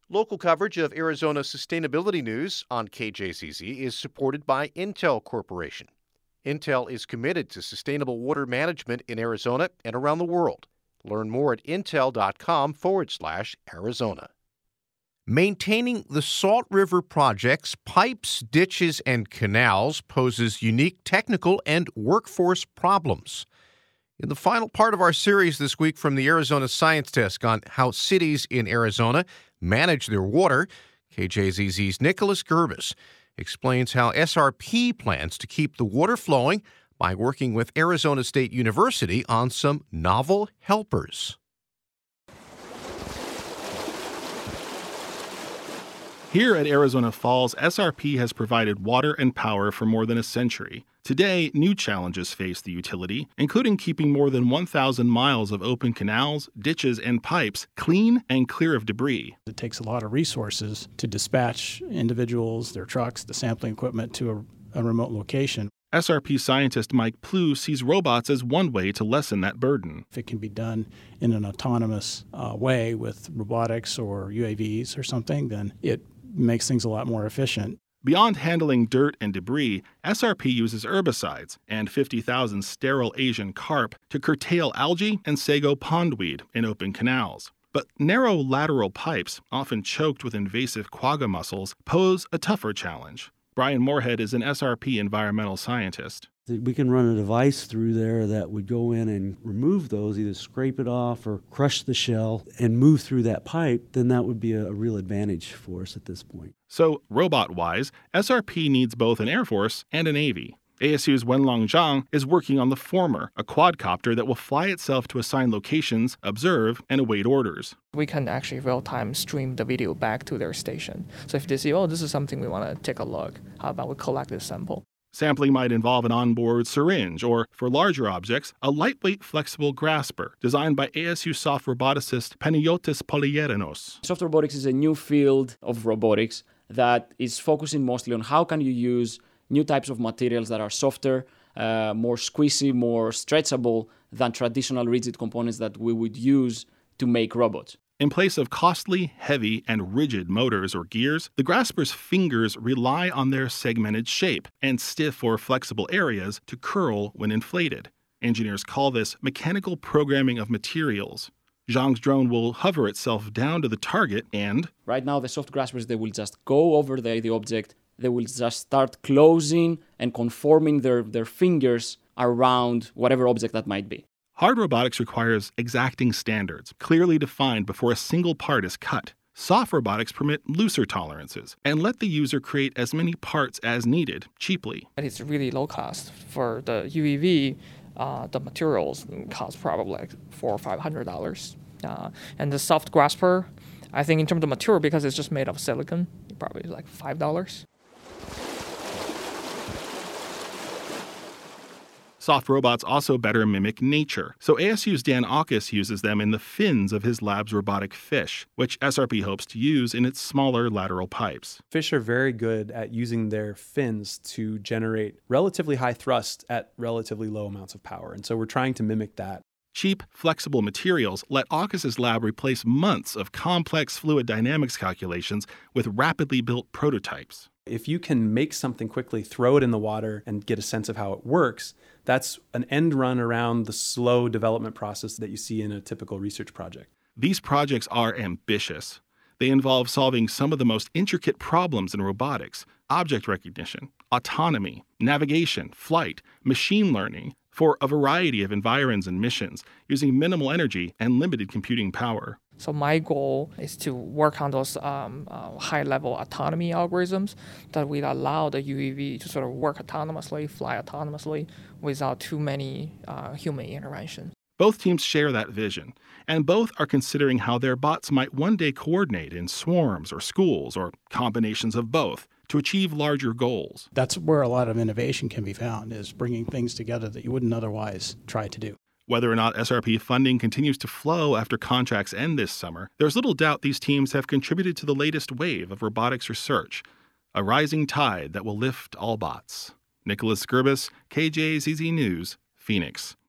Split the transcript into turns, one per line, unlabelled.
Local coverage of Arizona sustainability news on KJZZ is supported by Intel Corporation. Intel is committed to sustainable water management in Arizona and around the world. Learn more at intel.com/Arizona. Maintaining the Salt River project's pipes, ditches, and canals poses unique technical and workforce problems. In the final part of our series this week from the Arizona Science Desk on how cities in Arizona manage their water, KJZZ's Nicholas Gerbis explains how SRP plans to keep the water flowing by working with Arizona State University on some novel helpers.
Here at Arizona Falls, SRP has provided water and power for more than a century. Today, new challenges face the utility, including keeping more than 1,000 miles of open canals, ditches, and pipes clean and clear of debris.
It takes a lot of resources to dispatch individuals, their trucks, the sampling equipment to a remote location.
SRP scientist Mike Plew sees robots as one way to lessen that burden.
If it can be done in an autonomous way with robotics or UAVs or something, then it makes things a lot more efficient.
Beyond handling dirt and debris, SRP uses herbicides and 50,000 sterile Asian carp to curtail algae and sago pondweed in open canals. But narrow lateral pipes, often choked with invasive quagga mussels, pose a tougher challenge. Brian Moorhead is an SRP environmental scientist.
We can run a device through there that would go in and remove those, either scrape it off or crush the shell and move through that pipe. Then that would be a real advantage for us at this point.
So, robot-wise, SRP needs both an Air Force and a Navy. ASU's Wenlong Zhang is working on the former, a quadcopter that will fly itself to assigned locations, observe, and await orders.
We can actually real-time stream the video back to their station. So if they see, this is something we want to take a look, how about we collect this sample?
Sampling might involve an onboard syringe or, for larger objects, a lightweight flexible grasper designed by ASU soft roboticist Panagiotis Polyerinos.
Soft robotics is a new field of robotics that is focusing mostly on how can you use new types of materials that are softer, more squeezy, more stretchable than traditional rigid components that we would use to make robots.
In place of costly, heavy, and rigid motors or gears, the grasper's fingers rely on their segmented shape and stiff or flexible areas to curl when inflated. Engineers call this mechanical programming of materials. Zhang's drone will hover itself down to the target and...
Right now, the soft graspers, they will just go over the object. They will just start closing and conforming their fingers around whatever object that might be.
Hard robotics requires exacting standards, clearly defined before a single part is cut. Soft robotics permit looser tolerances and let the user create as many parts as needed, cheaply.
It's really low cost. For the UEV, the materials cost probably like $400 or $500. And the soft grasper, I think in terms of material, because it's just made of silicon, probably like $5.
Soft robots also better mimic nature, so ASU's Dan Aukus uses them in the fins of his lab's robotic fish, which SRP hopes to use in its smaller lateral pipes.
Fish are very good at using their fins to generate relatively high thrust at relatively low amounts of power, and so we're trying to mimic that.
Cheap, flexible materials let Aukus's lab replace months of complex fluid dynamics calculations with rapidly built prototypes.
If you can make something quickly, throw it in the water, and get a sense of how it works, that's an end run around the slow development process that you see in a typical research project.
These projects are ambitious. They involve solving some of the most intricate problems in robotics: object recognition, autonomy, navigation, flight, machine learning, for a variety of environs and missions, using minimal energy and limited computing power.
So my goal is to work on those high-level autonomy algorithms that will allow the UAV to sort of work autonomously, fly autonomously, without too many human intervention.
Both teams share that vision, and both are considering how their bots might one day coordinate in swarms or schools or combinations of both to achieve larger goals.
That's where a lot of innovation can be found, is bringing things together that you wouldn't otherwise try to do.
Whether or not SRP funding continues to flow after contracts end this summer, there's little doubt these teams have contributed to the latest wave of robotics research, a rising tide that will lift all bots. Nicholas Gerbis, KJZZ News, Phoenix.